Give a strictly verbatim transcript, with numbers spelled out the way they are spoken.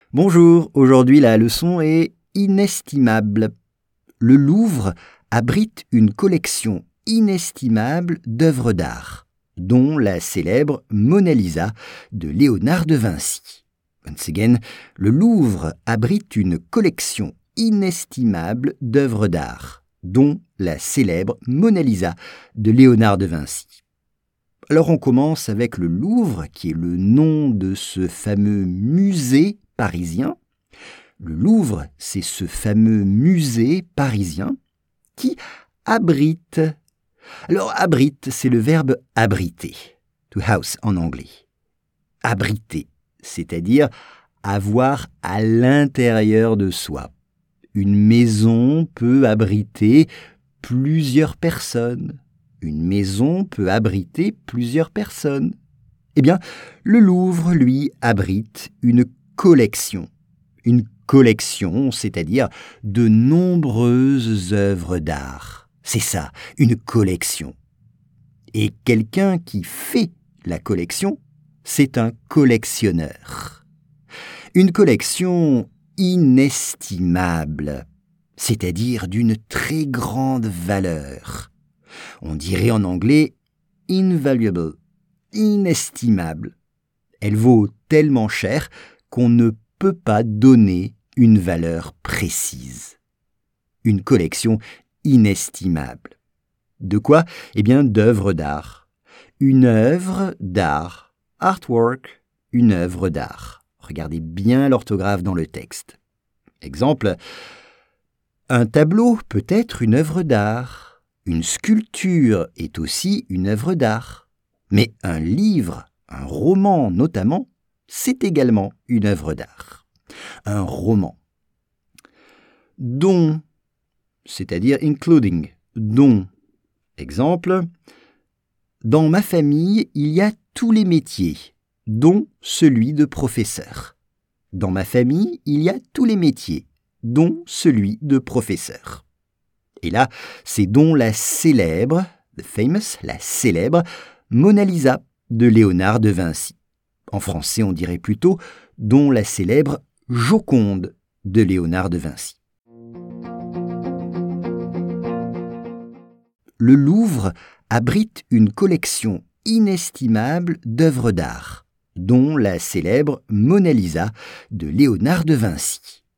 Bonjour, aujourd'hui la leçon est inestimable. Le Louvre abrite une collection inestimable d'œuvres d'art, dont la célèbre Mona Lisa de Léonard de Vinci. Once again, le Louvre abrite une collection inestimable d'œuvres d'art, dont la célèbre Mona Lisa de Léonard de Vinci. Alors on commence avec le Louvre, qui est le nom de ce fameux musée parisien. Le Louvre, c'est ce fameux musée parisien qui abrite. Alors abrite, c'est le verbe abriter, to house en anglais. Abriter, c'est-à-dire avoir à l'intérieur de soi. Une maison peut abriter plusieurs personnes. Une maison peut abriter plusieurs personnes. Eh bien, le Louvre, lui, abrite une collection. Une collection, c'est-à-dire de nombreuses œuvres d'art. C'est ça, une collection. Et quelqu'un qui fait la collection, c'est un collectionneur. Une collection inestimable, c'est-à-dire d'une très grande valeur. On dirait en anglais « invaluable », inestimable. Elle vaut tellement cher qu'on ne peut pas donner une valeur précise. Une collection inestimable. De quoi ? Eh bien, d'œuvres d'art. Une œuvre d'art, artwork, une œuvre d'art. Regardez bien l'orthographe dans le texte. Exemple, un tableau peut être une œuvre d'art. Une sculpture est aussi une œuvre d'art. Mais un livre, un roman notamment, c'est également une œuvre d'art. Un roman. Dont, c'est-à-dire including, dont. Exemple, dans ma famille, il y a tous les métiers, dont celui de professeur. Dans ma famille, il y a tous les métiers, dont celui de professeur. Et là, c'est dont la célèbre, the famous, la célèbre, Mona Lisa de Léonard de Vinci. En français, on dirait plutôt dont la célèbre Joconde de Léonard de Vinci. Le Louvre abrite une collection inestimable d'œuvres d'art, dont la célèbre Mona Lisa de Léonard de Vinci.